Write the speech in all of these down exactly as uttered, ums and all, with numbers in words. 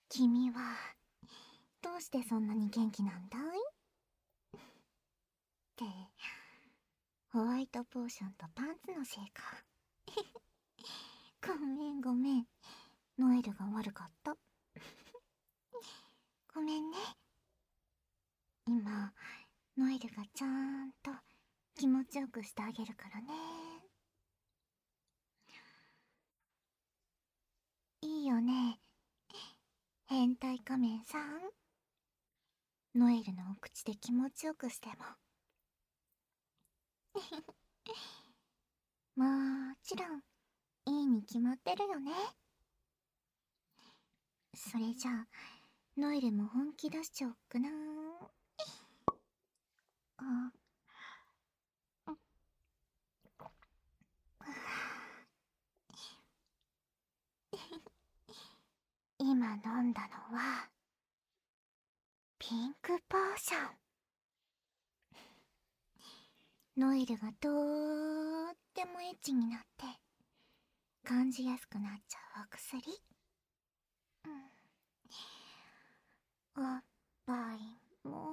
君はどうしてそんなに元気なんだい？ってホワイトポーションとパンツのせいか。ごめんごめん、ノエルが悪かった。ごめんね。今ノエルがちゃんと気持ちよくしてあげるからね。いいよね、変態仮面さん。ノエルのお口で気持ちよくしても。もちろんいいに決まってるよね。それじゃあノエルも本気出しちゃおっかな。あ今飲んだのはピンクポーション。ノエルがとーってもエッチになって感じやすくなっちゃうお薬。うん、おっぱいも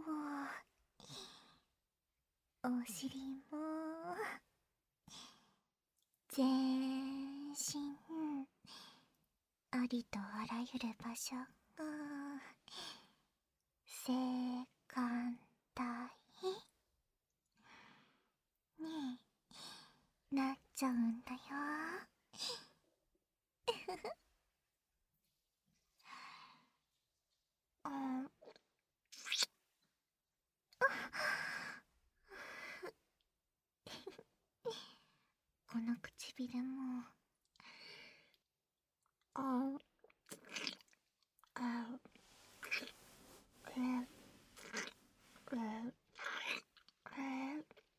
お尻も全身ありとあらゆる場所が性感帯になっちゃうんだよ。うん、この唇もああえええ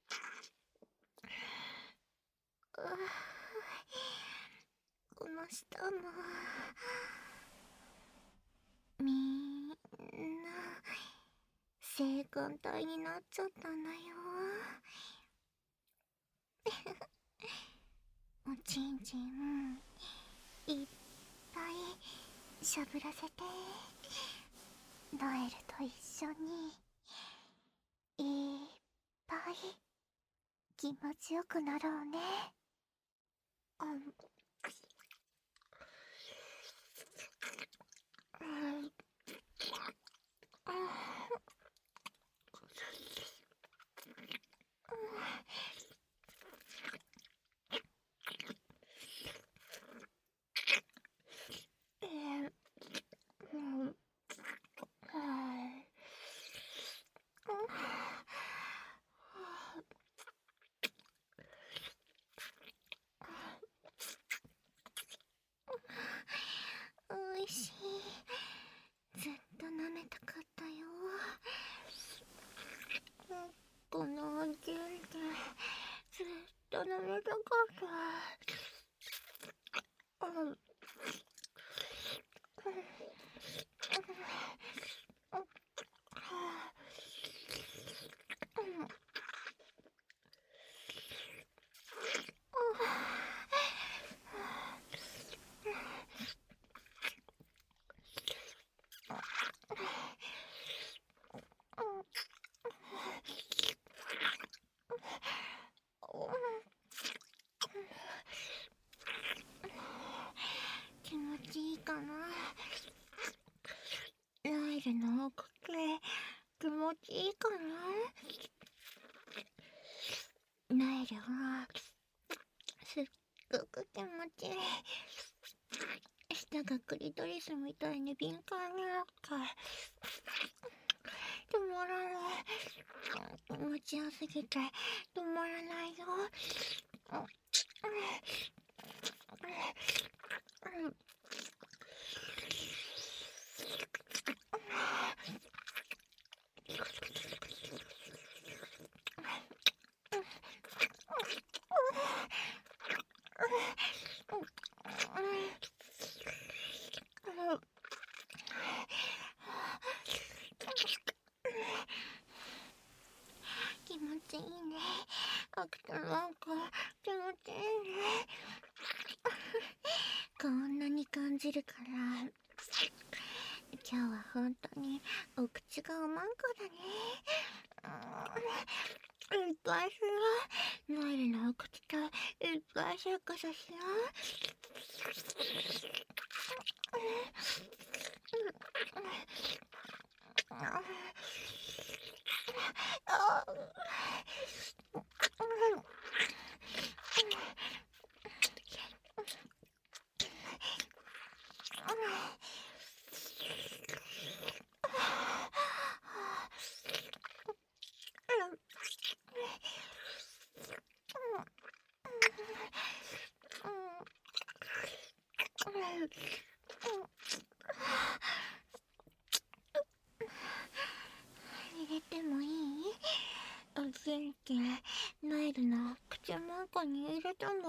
この下もみんな性感帯になっちゃったんだよ。おちんちんいっぱいしゃぶらせてノエルと一緒にいっぱい気持ちよくなろうね。あんおいしい。ずっと舐めたかったよ。このおちんちんずっと舐めたかった。うん気持ちいいかな。ノエルのお口気持ちいいかな。ノエルはすっごく気持ちいい。舌がクリトリスみたいに敏感になって止まらない。気持ちよすぎて止まらないよ。気持ちいいね。アクトなんか気持ちいいね。こんなに感じるから今日は本当にお口がおまんこだね。うん、いっぱいしよう。ノエルのお口といっぱいセックスしよ入れてもいい？お元気、ノエルの口まんこに入れてもいい？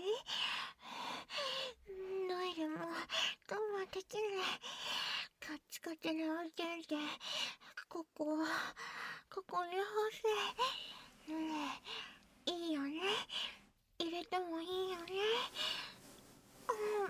ノエルも我慢できない。カッチカチのお元気、ここ、ここに欲しい。ねえ、いいよね？入れてもいいよね？うん。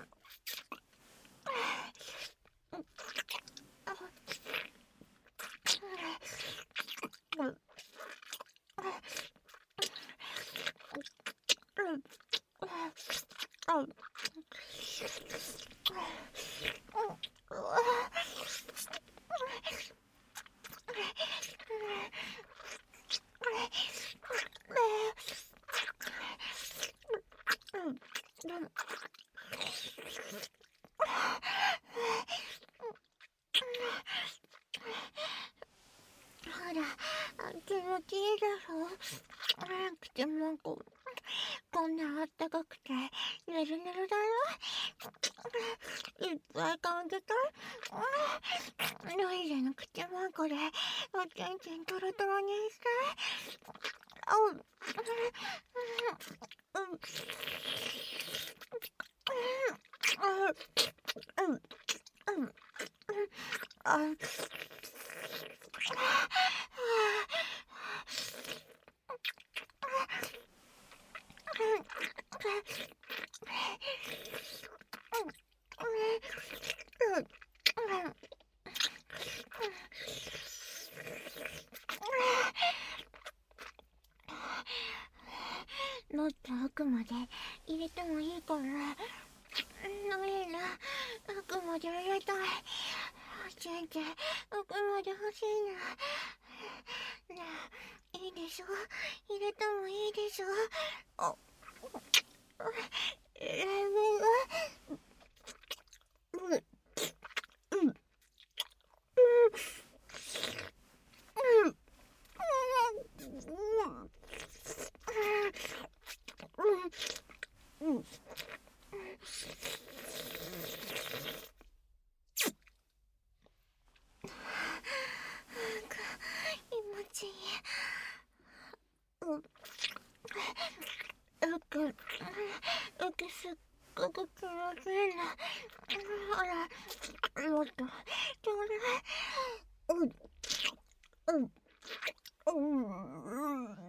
ほら、気持ちいいだろ？口まんこ、こんなあったかくて、ねるねるだろ？いっぱいかんでた？ノイルの口まんこで、おちんちんトロトロにして。うん。うん。うん。うん。うん。あ、もっと奥まで入れてもいいかな？ノエル、奥まで入れたい。おちんちん、奥まで欲しいな。ねえ、いいでしょ？入れてもいいでしょ？あ、えー、うん、うん、うん、うん、うん、うん、気持ちいい。うん、うく、うくすっごく気持ちいいな。ほら、もっと、ちょうだい。うん、うん、うん、うん。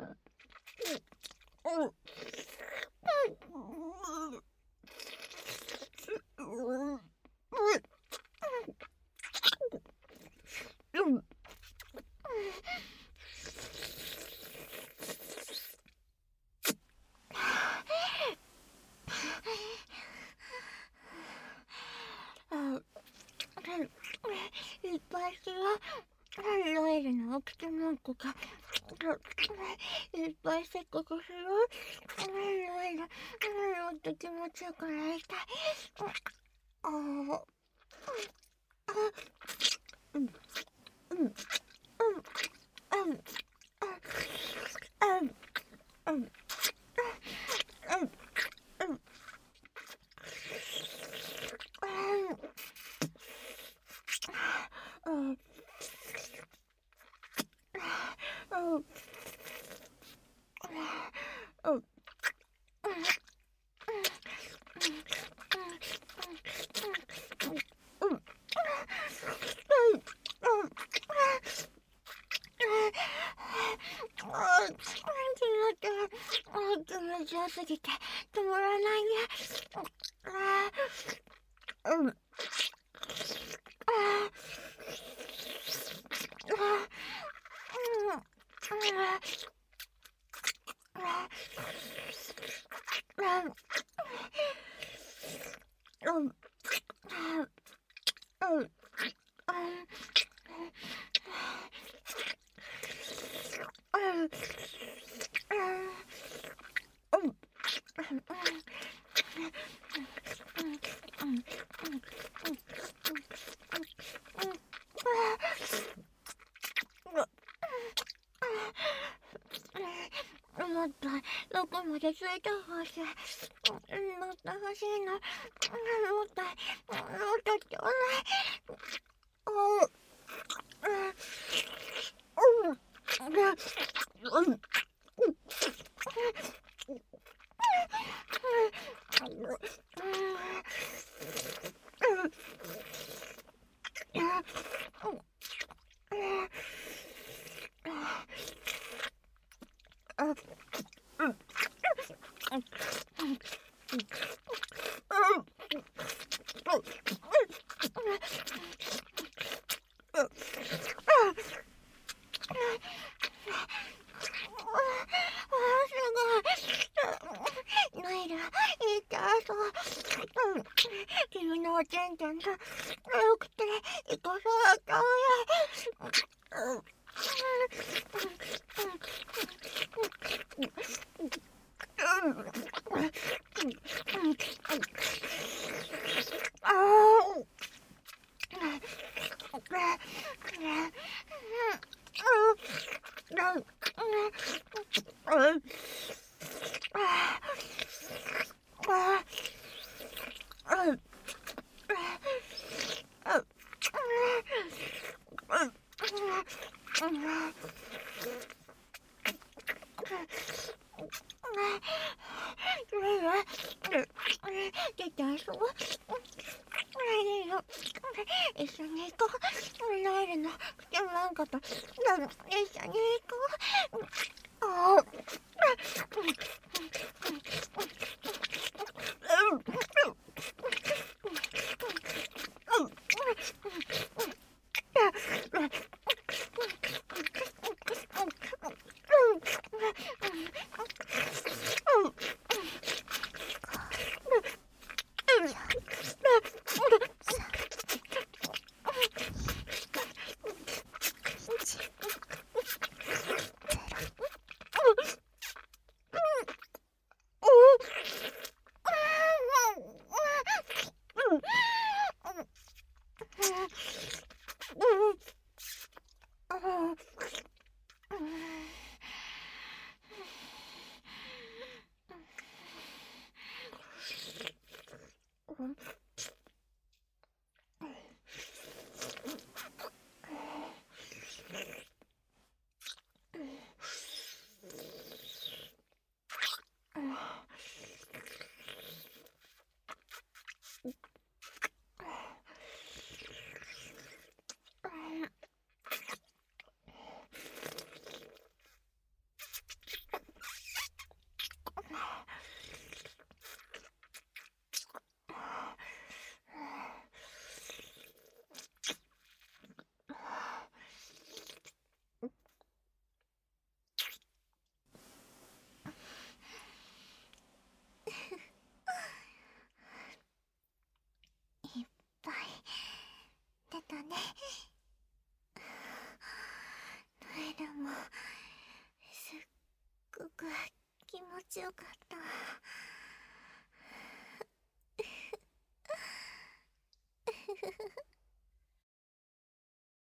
いっぱいしよう。ノエルのお口まんこがいっぱいせっかくする。ノエル、もっと気持ちよくなりたい。ああ、うん、うん、うん、うん、うん、うん、うん、うん。うん、うん、うん。気持ちよすぎて止まらないね。うん。 もっとどこまでついてほしい。もっと欲しいな。もっともっとちょうだい。ノエル、痛そう。君のおちんちゃんがよくて痛そうだよ。出て遊ぼう。一緒に行こう。ノエルの口なんかと一緒に行こう。あいっぱい出たね。ノエルもすっごく気持ちよかった。